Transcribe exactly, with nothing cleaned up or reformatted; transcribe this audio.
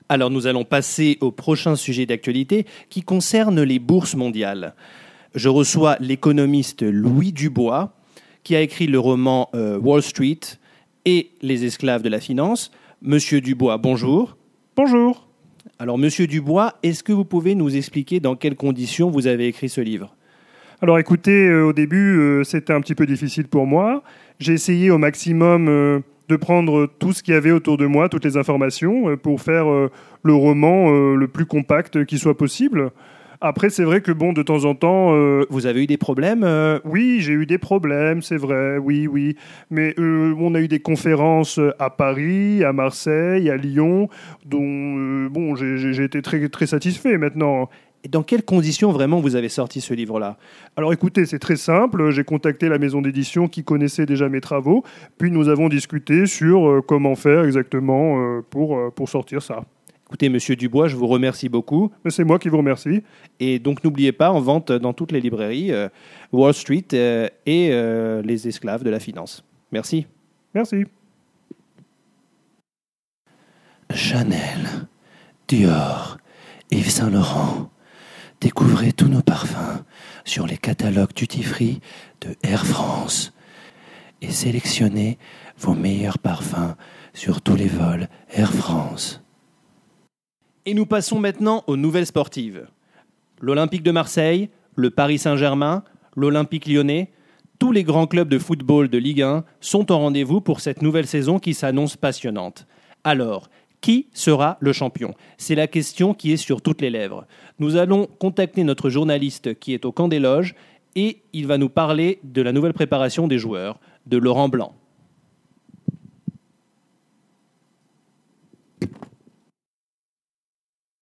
Alors nous allons passer au prochain sujet d'actualité qui concerne les bourses mondiales. Je reçois l'économiste Louis Dubois qui a écrit le roman euh, Wall Street et les esclaves de la finance. Monsieur Dubois, bonjour. Bonjour. Alors Monsieur Dubois, est-ce que vous pouvez nous expliquer dans quelles conditions vous avez écrit ce livre ? Alors écoutez, euh, au début, euh, c'était un petit peu difficile pour moi. J'ai essayé au maximum euh, de prendre tout ce qu'il y avait autour de moi, toutes les informations, euh, pour faire euh, le roman euh, le plus compact qui soit possible. Après, c'est vrai que bon, de temps en temps... Euh, vous avez eu des problèmes euh... Oui, j'ai eu des problèmes, c'est vrai, oui, oui. Mais euh, on a eu des conférences à Paris, à Marseille, à Lyon, dont euh, bon, j'ai, j'ai été très, très satisfait maintenant. Et dans quelles conditions vraiment vous avez sorti ce livre-là ? Alors écoutez, c'est très simple. J'ai contacté la maison d'édition qui connaissait déjà mes travaux. Puis nous avons discuté sur euh, comment faire exactement euh, pour, euh, pour sortir ça. Écoutez, Monsieur Dubois, je vous remercie beaucoup. C'est moi qui vous remercie. Et donc n'oubliez pas, en vente dans toutes les librairies, euh, Wall Street euh, et euh, les esclaves de la finance. Merci. Merci. Chanel, Dior, Yves Saint Laurent. Découvrez tous nos parfums sur les catalogues duty-free de Air France et sélectionnez vos meilleurs parfums sur tous les vols Air France. Et nous passons maintenant aux nouvelles sportives. L'Olympique de Marseille, le Paris Saint-Germain, l'Olympique Lyonnais, tous les grands clubs de football de Ligue un sont au rendez-vous pour cette nouvelle saison qui s'annonce passionnante. Alors, qui sera le champion ? C'est la question qui est sur toutes les lèvres. Nous allons contacter notre journaliste qui est au camp des loges et il va nous parler de la nouvelle préparation des joueurs, de Laurent Blanc.